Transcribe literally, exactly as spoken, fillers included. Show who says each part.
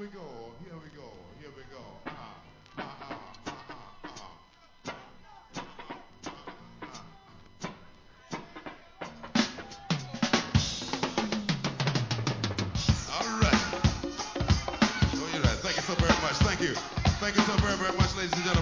Speaker 1: we go, here we go, here we go. Ah, ah, ah, ah, ah, ah. All right. Oh, you're right. Thank you so very much. Thank you. Thank you so very, very much, ladies and gentlemen.